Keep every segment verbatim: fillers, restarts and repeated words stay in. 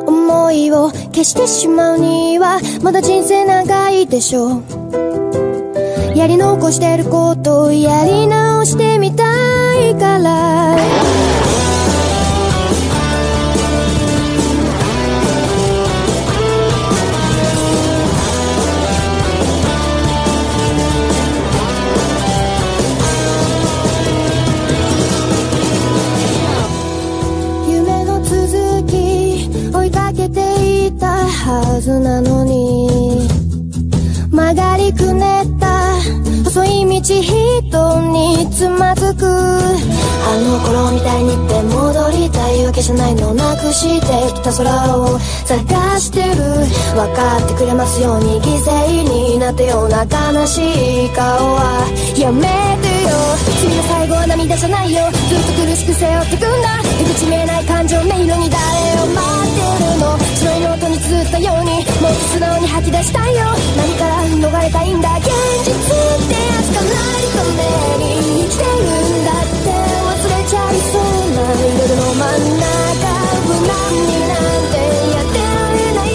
の思いを消してしまうにはまだ人生長いでしょう。やり残してることをやり直してみたいからはずなのに曲がりくねった細い道人につまずく。あの頃みたいにって戻りたいわけじゃないの。なくしてきた空を探してる。分かってくれますように犠牲になったような悲しい顔はやめてよ。君の最後は涙じゃないよ。ずっと苦しく背負ってくんだ。出口見えない感情迷路に誰を待ってるの。白いノートに綴ったようにもっと素直に吐き出したいよ。何から逃れたいんだ。現実ってやつかないために生きてるんだって忘れちゃいそうな夜の真ん中無難になんてやってられない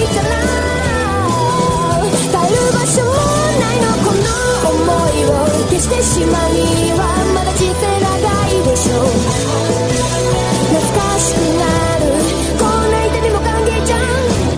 から帰る場所ないの。この想いを消してしまうにはまだ人生長いでしょう。懐かしくなるこんな痛みも歓迎じゃん。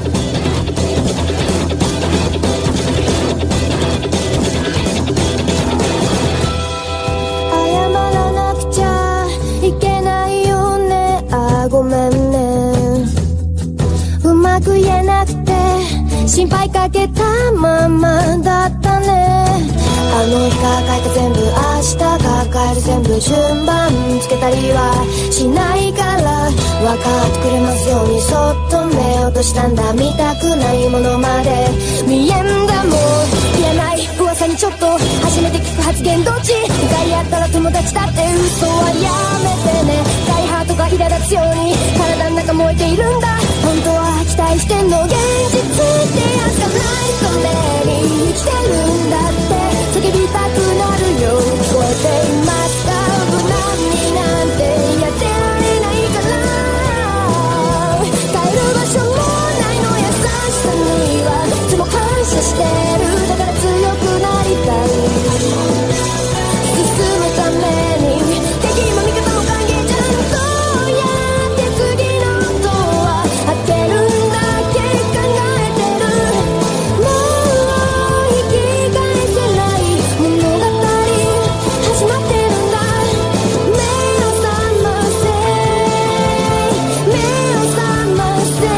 謝らなくちゃいけないよね。あごめんね。うまく言えなくて心配かけたままだったね。あの日抱えた全部明日抱える全部順番つけたりはしないから分かってくれますようにそっと目を落としたんだ。見たくないものまで見えんだ。もういらない噂にちょっと初めて聞く発言どっち向かい合ったら友達だって嘘はやめてね。大ハートが苛立つように体の中燃えているんだ。本当は期待してんの。現実ってやつがないために生きてるんだって叫びたくなるよ。聞こえていますか。無難になんてやってられないから帰る場所もないの。優しさにはいつも感謝してる。だから強くなりたい進むために敵も味方も歓迎じゃん。どうやって次のドア開けるんだっけ考えてる。もう引き返せない物語始まってるんだ。目を覚ませ目を覚ませ。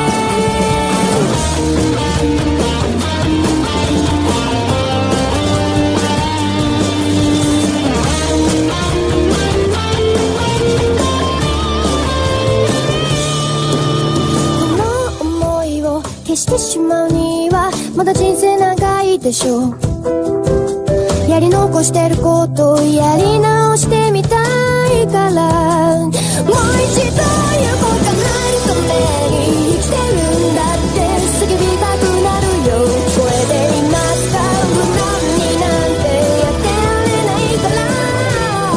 この想いを消してしまうにはまだ人生長いでしょう。やり残してることをやり直してみたいからもう一度行こうかないために生きてるんだって叫びたくなるよ。聞こえていますか。無難になんてやってられない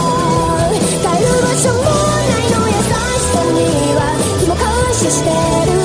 から帰る場所もないの。優しさにはいつも感謝してる。